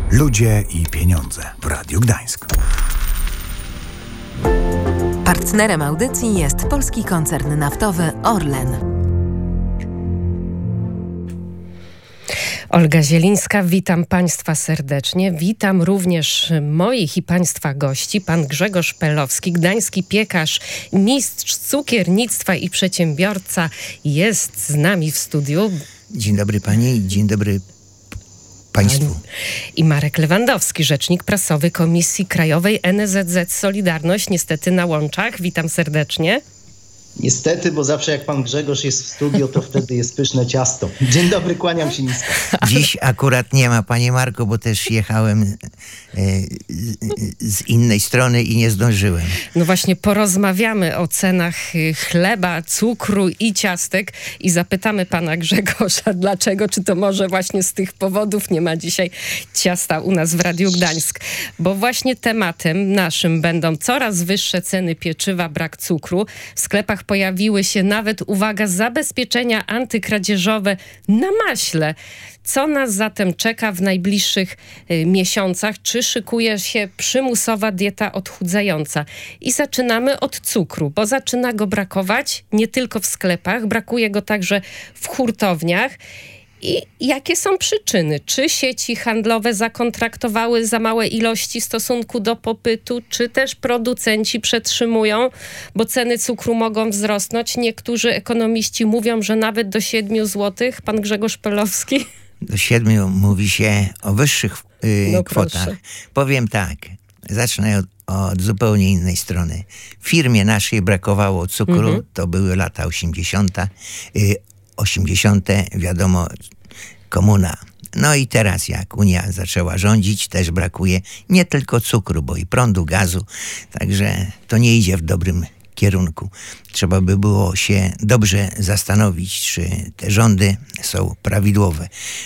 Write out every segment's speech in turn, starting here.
Ludzie i pieniądze w Radiu Gdańsk. Partnerem audycji jest polski koncern naftowy Orlen. Olga Zielińska, witam Państwa serdecznie. Witam również moich i Państwa gości. Pan Grzegorz Pelowski, gdański piekarz, mistrz cukiernictwa i przedsiębiorca jest z nami w studiu. Dzień dobry Pani i dzień dobry Państwu. I Marek Lewandowski, rzecznik prasowy Komisji Krajowej NSZZ Solidarność, niestety na łączach. Witam serdecznie. Niestety, bo zawsze jak pan Grzegorz jest w studio, to wtedy jest pyszne ciasto. Dzień dobry, kłaniam się nisko. Dziś akurat nie ma, panie Marku, bo też jechałem z innej strony i nie zdążyłem. No właśnie, porozmawiamy o cenach chleba, cukru i ciastek i zapytamy pana Grzegorza, dlaczego, czy to może właśnie z tych powodów nie ma dzisiaj ciasta u nas w Radiu Gdańsk. Bo właśnie tematem naszym będą coraz wyższe ceny pieczywa, brak cukru. W sklepach pojawiły się nawet, uwaga, zabezpieczenia antykradzieżowe na maśle. Co nas zatem czeka w najbliższych miesiącach? Czy szykuje się przymusowa dieta odchudzająca? I zaczynamy od cukru, bo zaczyna go brakować nie tylko w sklepach, brakuje go także w hurtowniach. I jakie są przyczyny? Czy sieci handlowe zakontraktowały za małe ilości w stosunku do popytu, czy też producenci przetrzymują, bo ceny cukru mogą wzrosnąć? Niektórzy ekonomiści mówią, że nawet do 7 zł. Pan Grzegorz Pelowski? Do 7 mówi się o wyższych kwotach. Proszę. Powiem tak, zacznę od zupełnie innej strony. W firmie naszej brakowało cukru, to były lata 80. Wiadomo, komuna. No i teraz jak Unia zaczęła rządzić, też brakuje nie tylko cukru, bo i prądu, gazu. Także to nie idzie w dobrym kierunku. Trzeba by było się dobrze zastanowić, czy te rządy są prawidłowe.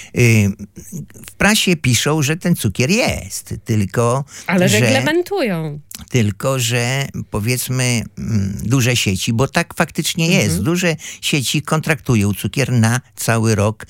W prasie piszą, że ten cukier jest, ale reglementują. Tylko, że powiedzmy duże sieci, bo tak faktycznie jest. Duże sieci kontraktują cukier na cały rok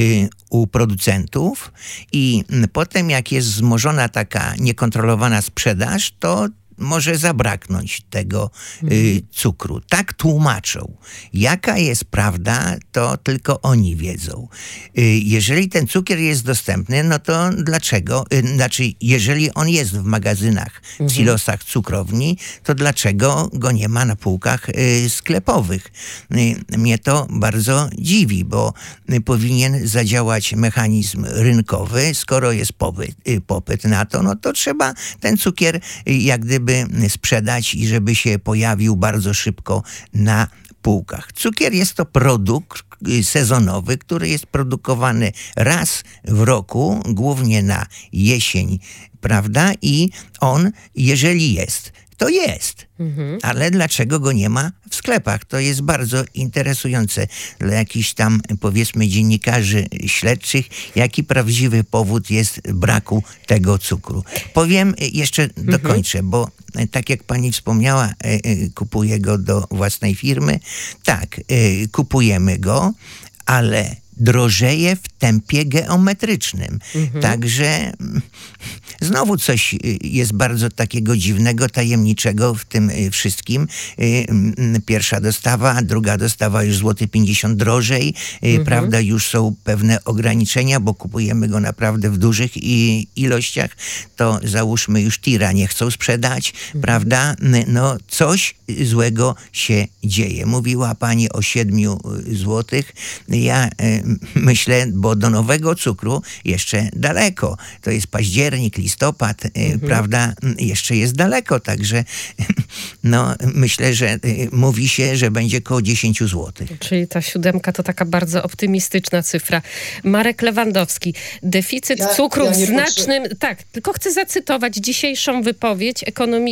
u producentów i potem jak jest wzmożona taka niekontrolowana sprzedaż, to może zabraknąć tego cukru. Tak tłumaczą. Jaka jest prawda, to tylko oni wiedzą. Jeżeli ten cukier jest dostępny, no to dlaczego? Jeżeli on jest w magazynach, w silosach cukrowni, to dlaczego go nie ma na półkach sklepowych? Mnie to bardzo dziwi, bo powinien zadziałać mechanizm rynkowy. Skoro jest popyt na to, no to trzeba ten cukier jak gdyby sprzedać i żeby się pojawił bardzo szybko na półkach. Cukier jest to produkt sezonowy, który jest produkowany raz w roku, głównie na jesień, prawda? I on, jeżeli jest, to jest. Ale dlaczego go nie ma w sklepach? To jest bardzo interesujące dla jakichś tam, powiedzmy, dziennikarzy śledczych, jaki prawdziwy powód jest braku tego cukru. Powiem, jeszcze dokończę, bo tak jak pani wspomniała, kupuję go do własnej firmy. Tak, kupujemy go, ale drożeje w tempie geometrycznym. Także znowu coś jest bardzo takiego dziwnego, tajemniczego w tym wszystkim. Pierwsza dostawa, druga dostawa już złoty 50 drożej. Prawda, już są pewne ograniczenia, bo kupujemy go naprawdę w dużych ilościach. To załóżmy już tira nie chcą sprzedać, prawda? No coś złego się dzieje. Mówiła pani o 7 złotych. Ja myślę, bo do nowego cukru jeszcze daleko. To jest październik, listopad, prawda? Jeszcze jest daleko, także no, myślę, że mówi się, że będzie koło 10 złotych. Czyli ta 7 to taka bardzo optymistyczna cyfra. Marek Lewandowski, deficyt cukru w znacznym... Tak, tylko chcę zacytować dzisiejszą wypowiedź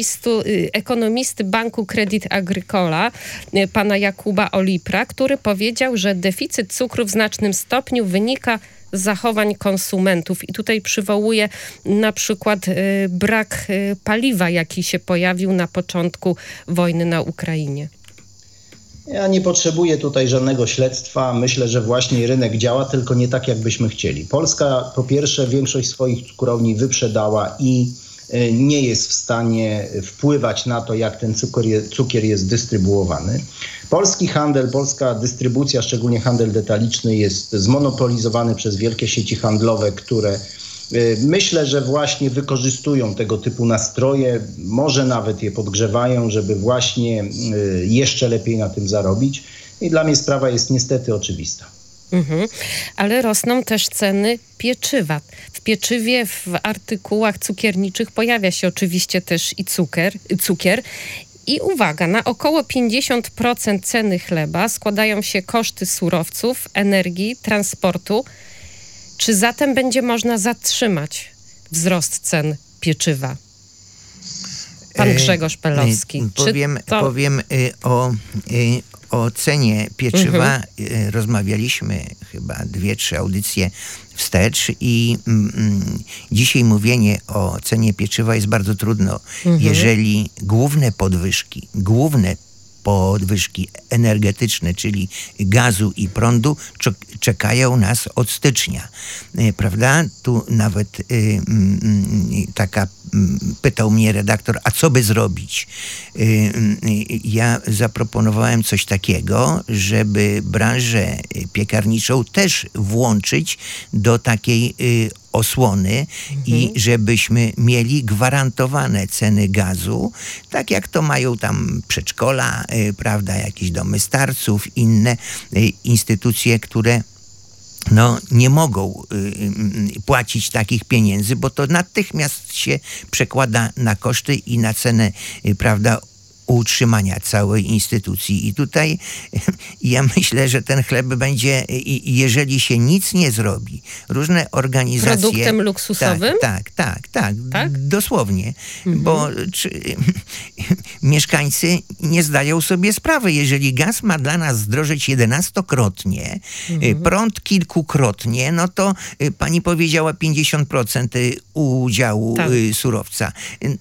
ekonomisty Banku Credit Agricole, pana Jakuba Olipra, który powiedział, że deficyt cukru w znacznym stopniu wynika z zachowań konsumentów. I tutaj przywołuję na przykład brak paliwa, jaki się pojawił na początku wojny na Ukrainie. Ja nie potrzebuję tutaj żadnego śledztwa. Myślę, że właśnie rynek działa, tylko nie tak, jakbyśmy chcieli. Polska po pierwsze większość swoich cukrowni wyprzedała i nie jest w stanie wpływać na to, jak ten cukier jest dystrybuowany. Polski handel, polska dystrybucja, szczególnie handel detaliczny, jest zmonopolizowany przez wielkie sieci handlowe, które myślę, że właśnie wykorzystują tego typu nastroje, może nawet je podgrzewają, żeby właśnie jeszcze lepiej na tym zarobić. I dla mnie sprawa jest niestety oczywista. Ale rosną też ceny pieczywa. W pieczywie, w artykułach cukierniczych pojawia się oczywiście też i cukier. I uwaga, na około 50% ceny chleba składają się koszty surowców, energii, transportu. Czy zatem będzie można zatrzymać wzrost cen pieczywa? Pan Grzegorz Pelowski. Powiem o cenie pieczywa. Rozmawialiśmy chyba 2-3 audycje wstecz i dzisiaj mówienie o cenie pieczywa jest bardzo trudno, jeżeli główne podwyżki energetyczne, czyli gazu i prądu, czekają nas od stycznia. Prawda? Tu nawet pytał mnie redaktor, a co by zrobić? Ja zaproponowałem coś takiego, żeby branżę piekarniczą też włączyć do takiej osłony i żebyśmy mieli gwarantowane ceny gazu, tak jak to mają tam przedszkola, prawda, jakieś domy starców, inne instytucje, które nie mogą płacić takich pieniędzy, bo to natychmiast się przekłada na koszty i na cenę, prawda, utrzymania całej instytucji. I tutaj ja myślę, że ten chleb będzie, jeżeli się nic nie zrobi, różne organizacje... Produktem luksusowym? Tak? Dosłownie. Bo mieszkańcy nie zdają sobie sprawy. Jeżeli gaz ma dla nas zdrożeć 11-krotnie, prąd kilkukrotnie, no to pani powiedziała 50% udziału surowca.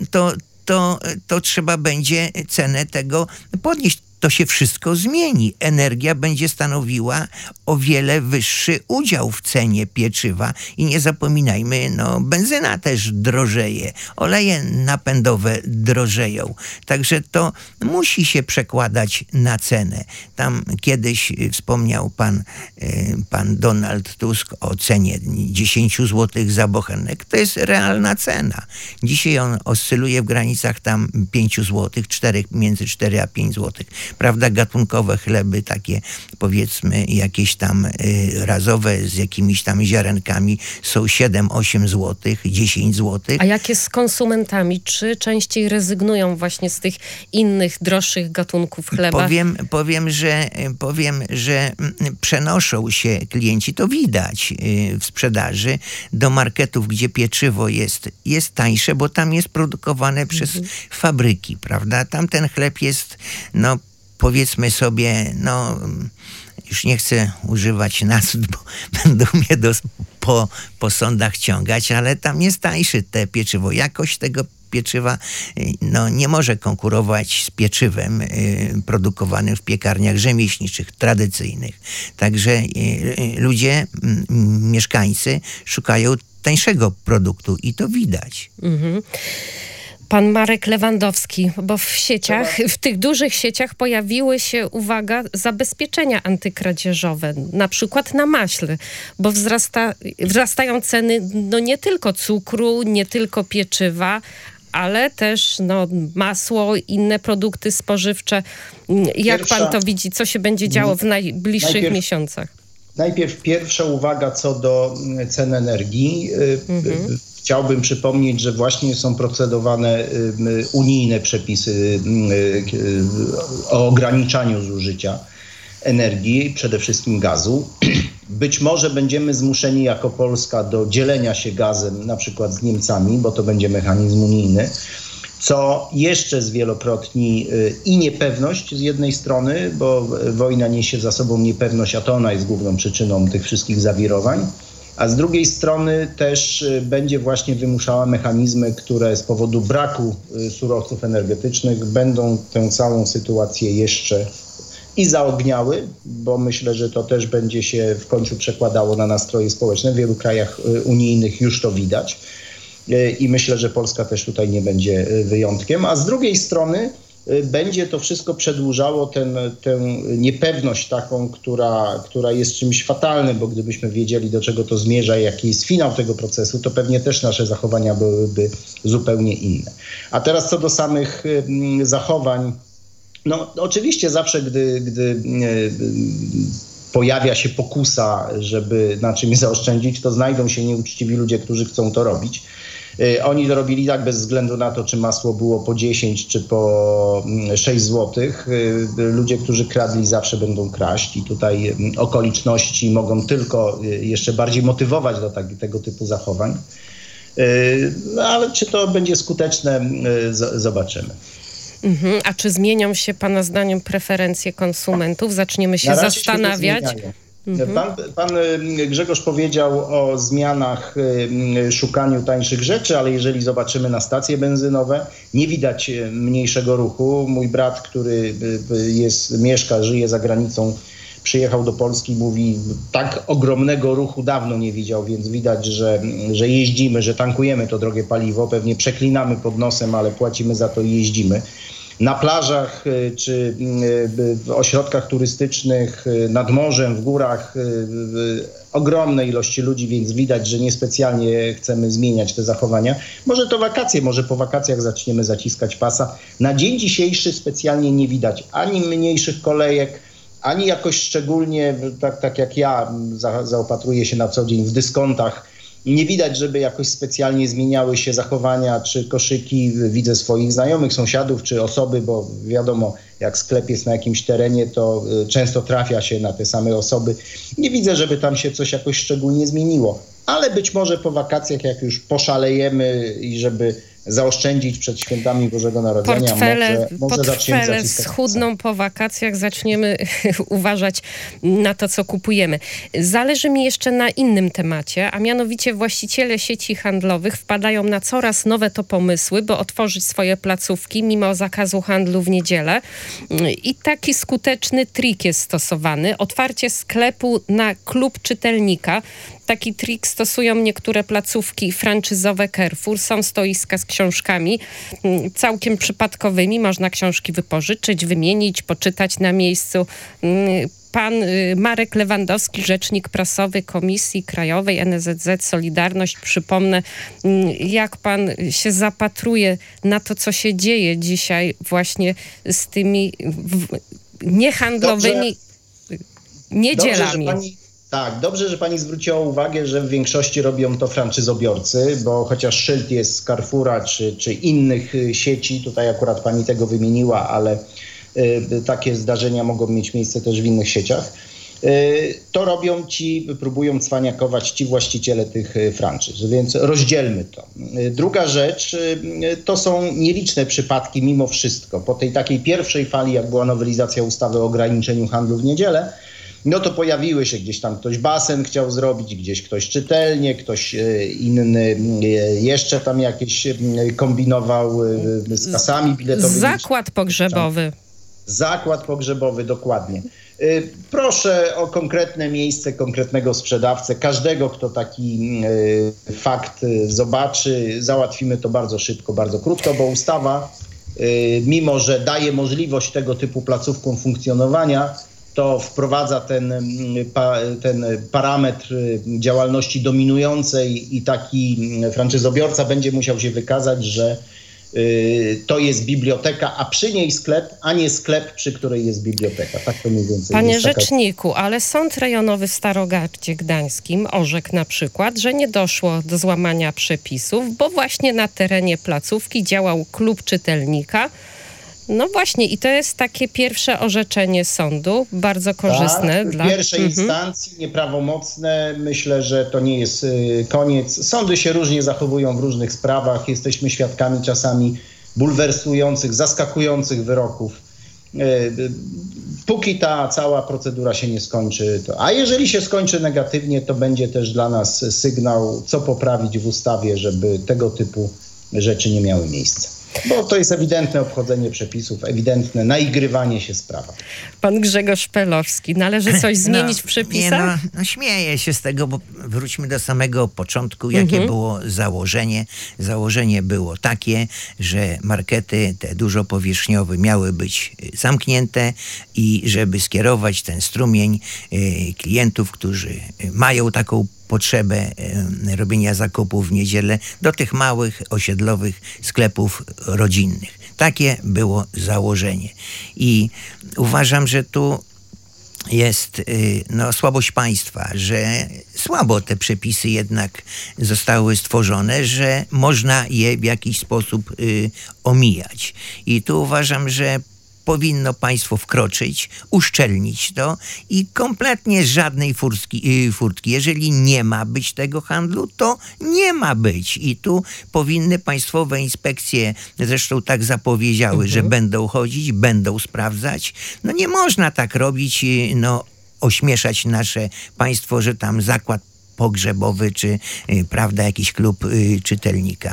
To trzeba będzie cenę tego podnieść. To się wszystko zmieni. Energia będzie stanowiła o wiele wyższy udział w cenie pieczywa. I nie zapominajmy, benzyna też drożeje. Oleje napędowe drożeją. Także to musi się przekładać na cenę. Tam kiedyś wspomniał pan Donald Tusk o cenie 10 zł za bochenek. To jest realna cena. Dzisiaj on oscyluje w granicach tam 5 zł, między 4 a 5 zł. Prawda, gatunkowe chleby, takie powiedzmy jakieś tam razowe z jakimiś tam ziarenkami są 7-8 zł, 10 zł. A jak jest z konsumentami? Czy częściej rezygnują właśnie z tych innych, droższych gatunków chleba? Powiem, że przenoszą się klienci, to widać w sprzedaży, do marketów, gdzie pieczywo jest tańsze, bo tam jest produkowane przez fabryki, prawda? Tam ten chleb jest, powiedzmy sobie, już nie chcę używać nazw, bo będą mnie po sądach ciągać, ale tam jest tańsze te pieczywo. Jakość tego pieczywa nie może konkurować z pieczywem produkowanym w piekarniach rzemieślniczych, tradycyjnych. Także ludzie, mieszkańcy szukają tańszego produktu i to widać. Pan Marek Lewandowski, bo w tych dużych sieciach pojawiły się, uwaga, zabezpieczenia antykradzieżowe, na przykład na maśle, bo wzrastają ceny nie tylko cukru, nie tylko pieczywa, ale też masło, inne produkty spożywcze. Jak pan to widzi? Co się będzie działo w najbliższych miesiącach? Najpierw pierwsza uwaga co do cen energii. Chciałbym przypomnieć, że właśnie są procedowane unijne przepisy o ograniczaniu zużycia energii, przede wszystkim gazu. Być może będziemy zmuszeni jako Polska do dzielenia się gazem na przykład z Niemcami, bo to będzie mechanizm unijny, co jeszcze zwielokrotni i niepewność z jednej strony, bo wojna niesie za sobą niepewność, a to ona jest główną przyczyną tych wszystkich zawirowań, a z drugiej strony też będzie właśnie wymuszała mechanizmy, które z powodu braku surowców energetycznych będą tę całą sytuację jeszcze i zaogniały, bo myślę, że to też będzie się w końcu przekładało na nastroje społeczne. W wielu krajach unijnych już to widać i myślę, że Polska też tutaj nie będzie wyjątkiem. A z drugiej strony będzie to wszystko przedłużało tę niepewność taką, która jest czymś fatalnym, bo gdybyśmy wiedzieli, do czego to zmierza i jaki jest finał tego procesu, to pewnie też nasze zachowania byłyby zupełnie inne. A teraz co do samych zachowań, no oczywiście zawsze, gdy pojawia się pokusa, żeby na czymś zaoszczędzić, to znajdą się nieuczciwi ludzie, którzy chcą to robić. Oni to robili tak bez względu na to, czy masło było po 10 czy po 6 złotych. Ludzie, którzy kradli, zawsze będą kraść i tutaj okoliczności mogą tylko jeszcze bardziej motywować do tego typu zachowań. No, ale czy to będzie skuteczne, zobaczymy. A czy zmienią się Pana zdaniem preferencje konsumentów? Zaczniemy się zastanawiać. Pan Grzegorz powiedział o zmianach, szukaniu tańszych rzeczy, ale jeżeli zobaczymy na stacje benzynowe, nie widać mniejszego ruchu. Mój brat, który mieszka, żyje za granicą, przyjechał do Polski, mówi, tak ogromnego ruchu dawno nie widział, więc widać, że jeździmy, że tankujemy to drogie paliwo, pewnie przeklinamy pod nosem, ale płacimy za to i jeździmy. Na plażach czy w ośrodkach turystycznych, nad morzem, w górach ogromne ilości ludzi, więc widać, że niespecjalnie chcemy zmieniać te zachowania. Może to wakacje, może po wakacjach zaczniemy zaciskać pasa. Na dzień dzisiejszy specjalnie nie widać ani mniejszych kolejek, ani jakoś szczególnie, tak jak ja zaopatruję się na co dzień w dyskontach, nie widać, żeby jakoś specjalnie zmieniały się zachowania czy koszyki. Widzę swoich znajomych, sąsiadów czy osoby, bo wiadomo, jak sklep jest na jakimś terenie, to często trafia się na te same osoby. Nie widzę, żeby tam się coś jakoś szczególnie zmieniło. Ale być może po wakacjach, jak już poszalejemy i żeby zaoszczędzić przed świętami Bożego Narodzenia, może zaczniemy zaciskać schudną po wakacjach, zaczniemy uważać na to, co kupujemy. Zależy mi jeszcze na innym temacie, a mianowicie właściciele sieci handlowych wpadają na coraz nowe to pomysły, by otworzyć swoje placówki mimo zakazu handlu w niedzielę. I taki skuteczny trik jest stosowany. Otwarcie sklepu na klub czytelnika. Taki trik stosują niektóre placówki franczyzowe Carrefour. Są stoiska z książkami całkiem przypadkowymi. Można książki wypożyczyć, wymienić, poczytać na miejscu. Pan Marek Lewandowski, rzecznik prasowy Komisji Krajowej NSZZ Solidarność. Przypomnę, jak pan się zapatruje na to, co się dzieje dzisiaj właśnie z tymi niehandlowymi niedzielami. Dobrze, że pani zwróciła uwagę, że w większości robią to franczyzobiorcy, bo chociaż szyld jest z Carrefoura czy innych sieci, tutaj akurat pani tego wymieniła, ale takie zdarzenia mogą mieć miejsce też w innych sieciach, to robią próbują cwaniakować ci właściciele tych franczyz, więc rozdzielmy to. Druga rzecz, to są nieliczne przypadki mimo wszystko. Po tej takiej pierwszej fali, jak była nowelizacja ustawy o ograniczeniu handlu w niedzielę, no to pojawiły się gdzieś tam, ktoś basen chciał zrobić, gdzieś ktoś czytelnię, ktoś inny jeszcze tam jakieś kombinował z kasami biletowymi. Zakład pogrzebowy. Zakład pogrzebowy, dokładnie. Proszę o konkretne miejsce, konkretnego sprzedawcę, każdego, kto taki fakt zobaczy. Załatwimy to bardzo szybko, bardzo krótko, bo ustawa, mimo że daje możliwość tego typu placówkom funkcjonowania, to wprowadza ten parametr działalności dominującej i taki franczyzobiorca będzie musiał się wykazać, że to jest biblioteka, a przy niej sklep, a nie sklep, przy której jest biblioteka. Tak to mniej więcej Panie jest rzeczniku, ale Sąd Rejonowy w Starogardzie Gdańskim orzekł na przykład, że nie doszło do złamania przepisów, bo właśnie na terenie placówki działał klub czytelnika. No właśnie, i to jest takie pierwsze orzeczenie sądu, bardzo korzystne. W pierwszej instancji, nieprawomocne. Myślę, że to nie jest koniec. Sądy się różnie zachowują w różnych sprawach. Jesteśmy świadkami czasami bulwersujących, zaskakujących wyroków. Póki ta cała procedura się nie skończy, a jeżeli się skończy negatywnie, to będzie też dla nas sygnał, co poprawić w ustawie, żeby tego typu rzeczy nie miały miejsca. Bo to jest ewidentne obchodzenie przepisów, ewidentne naigrywanie się z prawa. Pan Grzegorz Pelowski, należy coś zmienić w przepisach? Śmieję się z tego, bo wróćmy do samego początku, jakie było założenie. Założenie było takie, że markety te dużo powierzchniowe miały być zamknięte i żeby skierować ten strumień klientów, którzy mają taką potrzebę robienia zakupów w niedzielę do tych małych, osiedlowych sklepów rodzinnych. Takie było założenie. I uważam, że tu jest słabość państwa, że słabo te przepisy jednak zostały stworzone, że można je w jakiś sposób omijać. I tu uważam, że powinno państwo wkroczyć, uszczelnić to i kompletnie żadnej furtki. Jeżeli nie ma być tego handlu, to nie ma być. I tu powinny państwowe inspekcje, zresztą tak zapowiedziały, że będą chodzić, będą sprawdzać. Nie można tak robić, ośmieszać nasze państwo, że tam zakład pogrzebowy, czy jakiś klub czytelnika.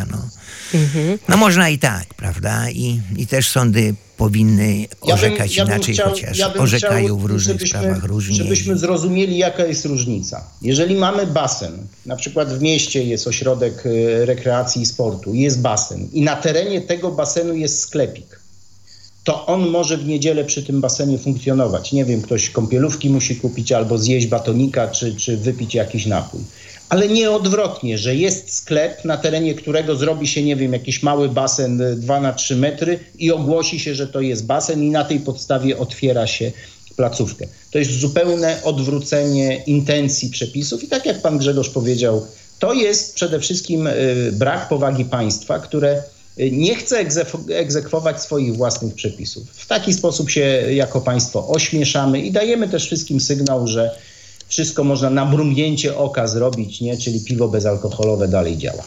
Można i tak, prawda? I też sądy powinny orzekać inaczej, chociaż orzekają w różnych sprawach różnie. Żebyśmy zrozumieli, jaka jest różnica. Jeżeli mamy basen, na przykład w mieście jest ośrodek rekreacji i sportu, jest basen i na terenie tego basenu jest sklepik, to on może w niedzielę przy tym basenie funkcjonować. Nie wiem, ktoś kąpielówki musi kupić albo zjeść batonika, czy wypić jakiś napój. Ale nie odwrotnie, że jest sklep, na terenie którego zrobi się, jakiś mały basen 2x3 metry i ogłosi się, że to jest basen i na tej podstawie otwiera się placówkę. To jest zupełne odwrócenie intencji przepisów i tak jak pan Grzegorz powiedział, to jest przede wszystkim brak powagi państwa, które nie chce egzekwować swoich własnych przepisów. W taki sposób się jako państwo ośmieszamy i dajemy też wszystkim sygnał, że wszystko można na mrugnięcie oka zrobić, czyli piwo bezalkoholowe dalej działa.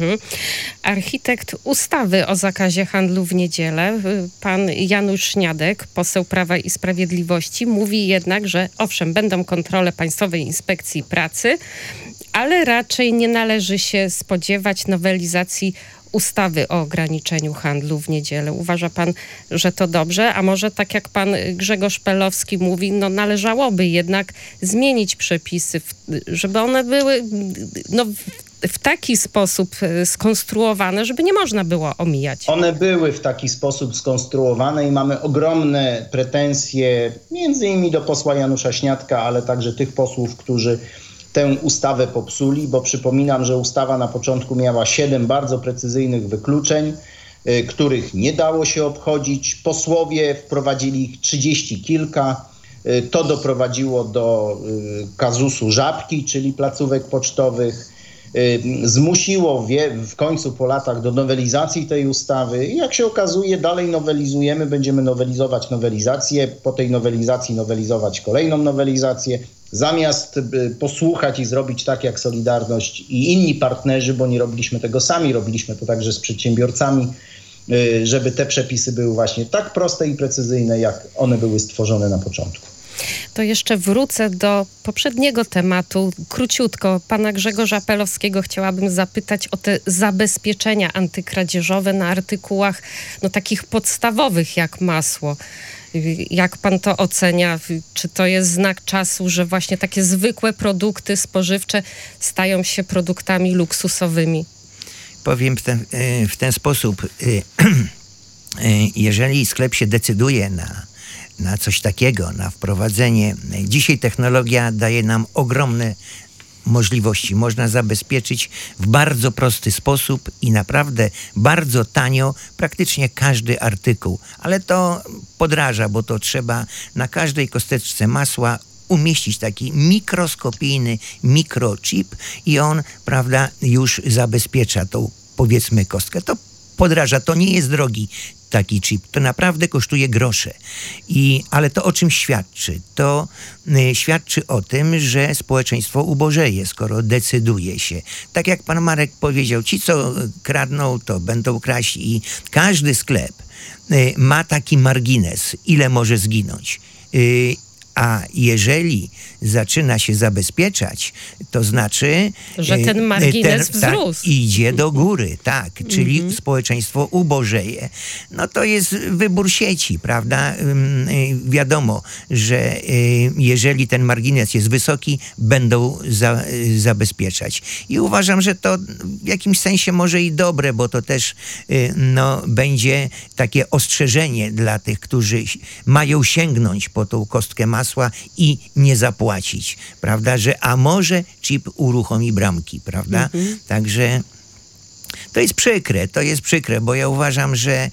Architekt ustawy o zakazie handlu w niedzielę, pan Janusz Śniadek, poseł Prawa i Sprawiedliwości, mówi jednak, że owszem, będą kontrole Państwowej Inspekcji Pracy, ale raczej nie należy się spodziewać nowelizacji ustawy o ograniczeniu handlu w niedzielę. Uważa pan, że to dobrze? A może tak jak pan Grzegorz Pelowski mówi, należałoby jednak zmienić przepisy, żeby one były w taki sposób skonstruowane, żeby nie można było omijać. One były w taki sposób skonstruowane i mamy ogromne pretensje między innymi do posła Janusza Śniadka, ale także tych posłów, którzy tę ustawę popsuli, bo przypominam, że ustawa na początku miała 7 bardzo precyzyjnych wykluczeń, których nie dało się obchodzić. Posłowie wprowadzili ich 30 kilka. To doprowadziło do kazusu Żabki, czyli placówek pocztowych. Zmusiło w końcu po latach do nowelizacji tej ustawy i jak się okazuje dalej nowelizujemy, będziemy nowelizować nowelizację, po tej nowelizacji nowelizować kolejną nowelizację, zamiast posłuchać i zrobić tak jak Solidarność i inni partnerzy, bo nie robiliśmy tego sami, robiliśmy to także z przedsiębiorcami, żeby te przepisy były właśnie tak proste i precyzyjne, jak one były stworzone na początku. To jeszcze wrócę do poprzedniego tematu. Króciutko, pana Grzegorza Pelowskiego chciałabym zapytać o te zabezpieczenia antykradzieżowe na artykułach takich podstawowych jak masło. Jak pan to ocenia? Czy to jest znak czasu, że właśnie takie zwykłe produkty spożywcze stają się produktami luksusowymi? Powiem w ten sposób. Jeżeli sklep się decyduje na coś takiego, na wprowadzenie. Dzisiaj technologia daje nam ogromne możliwości. Można zabezpieczyć w bardzo prosty sposób i naprawdę bardzo tanio praktycznie każdy artykuł. Ale to podraża, bo to trzeba na każdej kosteczce masła umieścić taki mikroskopijny mikrochip i on, prawda, już zabezpiecza tą, powiedzmy, kostkę. To podraża, to nie jest drogi taki chip. To naprawdę kosztuje grosze. Ale to o czym świadczy? To świadczy o tym, że społeczeństwo ubożeje, skoro decyduje się. Tak jak pan Marek powiedział, ci co kradną, to będą kraść i każdy sklep ma taki margines, ile może zginąć. A jeżeli zaczyna się zabezpieczać, to znaczy... Że ten margines wzrósł. Idzie do góry, tak. Czyli społeczeństwo ubożeje. No to jest wybór sieci, prawda? Wiadomo, że jeżeli ten margines jest wysoki, będą zabezpieczać. I uważam, że to w jakimś sensie może i dobre, bo to też będzie takie ostrzeżenie dla tych, którzy mają sięgnąć po tą kostkę masła i nie zapłacić, prawda, że a może chip uruchomi bramki, prawda? Także to jest przykre, bo ja uważam, że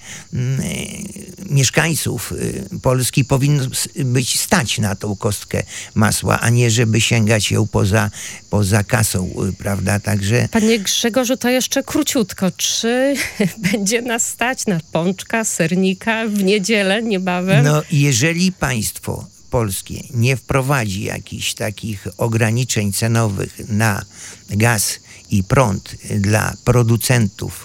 mieszkańców Polski powinno być stać na tą kostkę masła, a nie żeby sięgać ją poza kasą, prawda? Także... Panie Grzegorzu, to jeszcze króciutko. Czy będzie nas stać na pączka, sernika w niedzielę niebawem? No, jeżeli państwo polskie nie wprowadzi jakichś takich ograniczeń cenowych na gaz i prąd dla producentów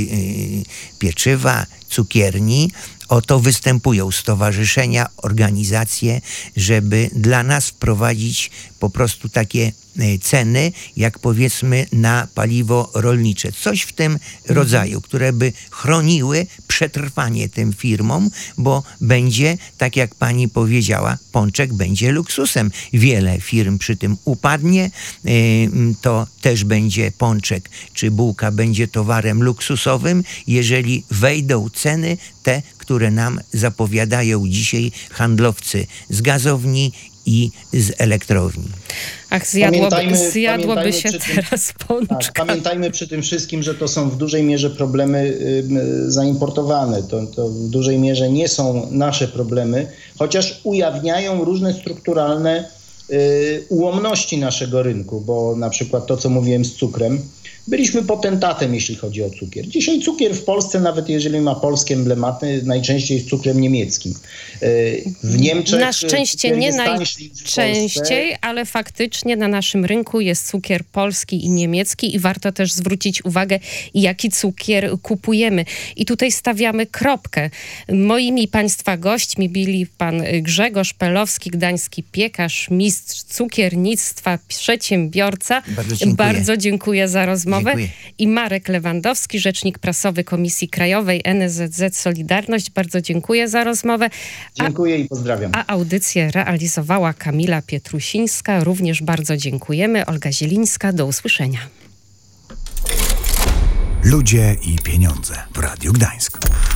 pieczywa, cukierni, o to występują stowarzyszenia, organizacje, żeby dla nas wprowadzić po prostu takie ceny, jak powiedzmy na paliwo rolnicze. Coś w tym rodzaju, które by chroniły przetrwanie tym firmom, bo będzie, tak jak pani powiedziała, pączek będzie luksusem. Wiele firm przy tym upadnie, to też będzie pączek, czy bułka będzie towarem luksusowym, jeżeli wejdą ceny te, które nam zapowiadają dzisiaj handlowcy z gazowni i z elektrowni. Ach, zjadłoby się teraz pączka. Tak, pamiętajmy przy tym wszystkim, że to są w dużej mierze problemy zaimportowane. To w dużej mierze nie są nasze problemy, chociaż ujawniają różne strukturalne ułomności naszego rynku, bo na przykład to, co mówiłem z cukrem, byliśmy potentatem, jeśli chodzi o cukier. Dzisiaj cukier w Polsce, nawet jeżeli ma polskie emblematy, najczęściej jest cukrem niemieckim. W Niemczech... Na szczęście nie najczęściej, ale faktycznie na naszym rynku jest cukier polski i niemiecki i warto też zwrócić uwagę, jaki cukier kupujemy. I tutaj stawiamy kropkę. Moimi państwa gośćmi byli pan Grzegorz Pelowski, gdański piekarz, mistrz cukiernictwa, przedsiębiorca. Bardzo dziękuję za rozmowę. Dziękuję. I Marek Lewandowski, rzecznik prasowy Komisji Krajowej NSZZ Solidarność. Bardzo dziękuję za rozmowę. Dziękuję i pozdrawiam. A audycję realizowała Kamila Pietrusińska. Również bardzo dziękujemy. Olga Zielińska. Do usłyszenia. Ludzie i pieniądze w Radiu Gdańsk.